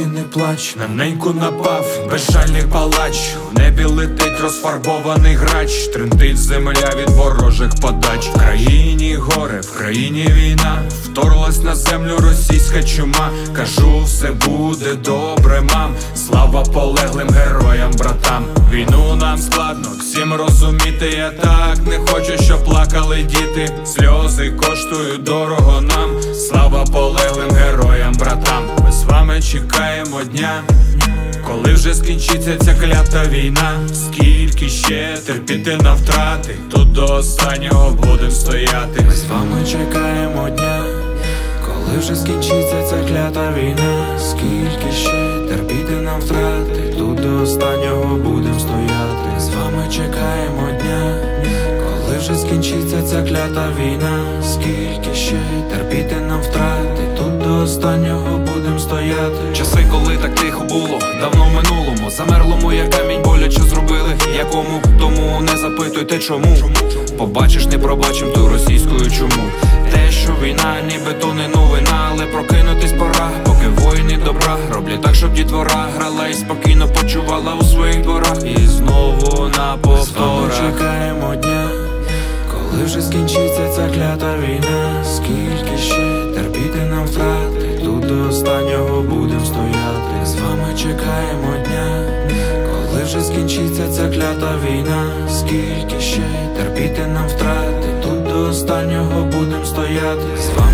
не плач, на неньку напав безжальний палач. В небі летить розфарбований грач, тремтить земля від ворожих подач. В країні горе, в країні війна, вторглась на землю російська чума. Кажу, все буде добре, мам, слава полеглим героям, братам. Війну нам складно всім розуміти, я так не хочу, щоб плакали діти. Сльози коштують дорого нам, слава полеглим героям, братам. Ми з вами чекаємо дня, коли вже скінчиться ця клята війна. Скільки ще терпіти на втрати, тут до останнього будем стояти. Ми з вами чекаємо дня, коли вже скінчиться ця клята війна. Скільки ще терпіти нам втрати, тут до останнього будем стояти. Ми з вами чекаємо дня, коли вже скінчиться ця клята війна. Скільки ще терпіти нам втрати, тут до останнього будем стояти. Часи, коли так тихо було, давно в минулому, замерлому, як камінь, боляче зробили якому. Тому не запитуйте чому, побачиш, не пробачим ту російською чуму. Те, що війна, нібито не новина, але прокинутись пора, поки воїни добра роблять так, щоб дітвора грала і спокійно почувала у своїх дворах. І знову на повторах чекаємо дня, коли вже скінчиться ця клята війна. Скільки ще терпіти нам втрати, тут до останнього будем стояти. З вами чекаємо дня, коли вже скінчиться ця клята війна. Скільки ще терпіти нам втрати, тут до останнього будем стояти.